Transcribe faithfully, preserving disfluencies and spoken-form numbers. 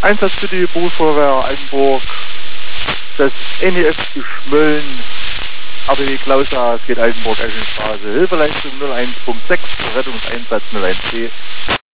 Einsatz für die Berufsfeuerwehr Altenburg. Das N E F Geschmölln. A B W Klausa, es geht Altenburg, Eschenstraße. Hilfeleistung null eins Punkt sechs, Rettungseinsatz null eins C.